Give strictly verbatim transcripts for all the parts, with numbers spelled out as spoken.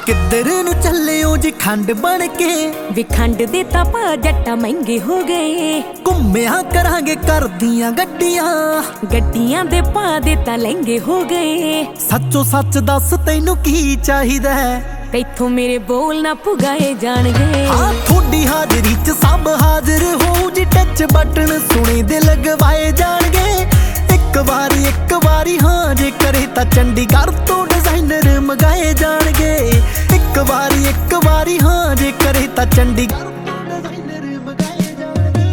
किधर नू चले हो जी खंड बन के वे खंड दे तां पा जट्टा महंगे हो गए। घुम्मिया करांगे कर दियां गड्डियां गड्डियां दे पा दे तां लहंगे हो गए। सच्चो सच दस तैनू की चाहिदा है तैथों मेरे बोल ना पुगाए जाणगे। हाँ थोड़ी हाजरी च सब हाजिर हो जी टच बटन सुने दे लगवाए जाणगे। एक बारी एक बारी हाँ जे करे तां चंडीगढ़ तो डिजाइनर मंगाए जाणगे। एक बारी एक बारी हाँ जे करे तां चंडीगढ़ तो डिजाइनर मंगाए जाणगे।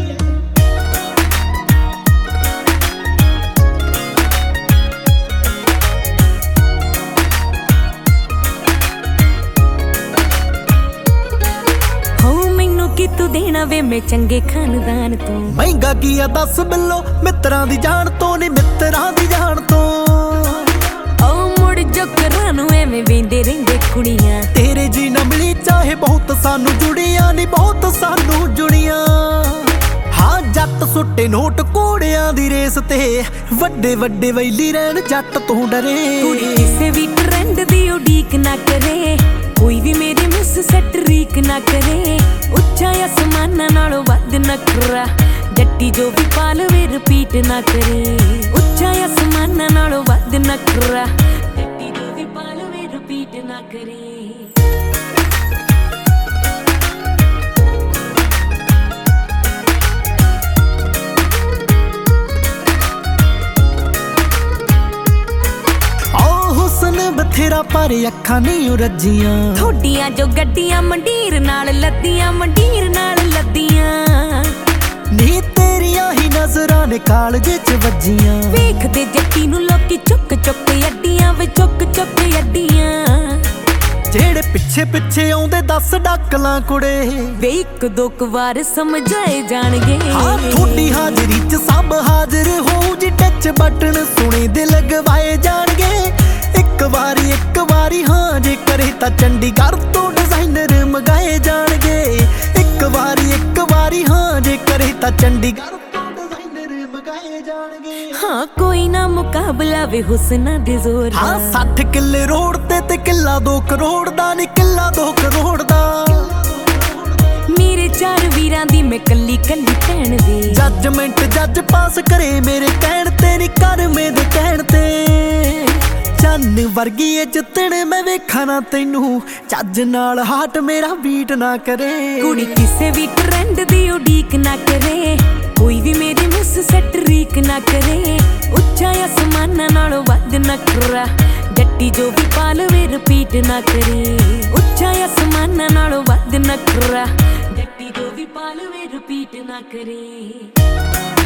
कि तू देना वे मैं चंगे खानदान तो महंगा की आ दस बिलो मित्रां दी जान तो नी मित्रां दी जान तो ओ मुड़ जो करानू एवें वेंदे रहिंदे कुड़ियां तेरे जी ना मिली चाहे बहुत सानू जुड़ियां नी बहुत सानू जुड़ियां। हाँ जट सुट्टे नोट कोड़ियां दी रेस ते वड्डे वड्डे वैली रहन जट तो डरे। कुड़ी किसे भी ट्रेंड दी उडीक ना करे कोई भी मेरे मिस सैट रीक ना करे। उच्चा आसमाना नालों वध नखरा जट्टी जो भी पालवे रिपीट ना करे। उच्चा आसमाना नालों वध नखरा जट्टी जो भी पालवे रिपीट ना करे। बथेरा पर अखां नहीं रजियां थोड़ियां जो गड्डियां मंडीर नाल लद्दियां मंडीर नाल लद्दियां नी तेरियां ही नजरां ने कालजे च वजियां। वेख दे जट्टी नू लोकी चुक चुक अड्डियां वे चुक चुक अड्डियां जेड़े पिछे पिछे आउंदे दस डाकलां कुड़े वे इक दो वार समझाए जाणगे। हाँ थोड़ी हाजरी च सब हाजिर हो जी टच बटन सुने दे लगवाए जाणगे। एक बारी एक बारी हाँ जे करे तां चंडीगढ़ तो डिजाइनर मंगाए जाणगे। एक बारी एक बारी हाँ जे करे तां चंडीगढ़ तो डिजाइनर मंगाए जाणगे। हाँ कोई ना मुकाबला वे हुस्ना दे जोर दा। हाँ सठ किले रोड ते ते किला दो करोड़ दा नी किला दो करोड़ दा। मेरे चार वीरां दी मैं कल्ली कल्ली भैण दी जजमेंट जज पास करे मेरे कहण ते नी कर मेरे कहण ते। चन्न वर्गी ए जितण मैं वेखा ना तैनू चज नाल हाट मेरा बीट ना करे। कुड़ी किसे भी ट्रेंड दी उडीक ना करे कोई भी मेरी मिस सैट रीक ना करे। उच्चा आसमाना नालों वध नखरा जट्टी जो भी पालवे रिपीट ना करे। उच्चा आसमाना नालों वध नखरा जट्टी जो भी पालवे रिपीट ना करे।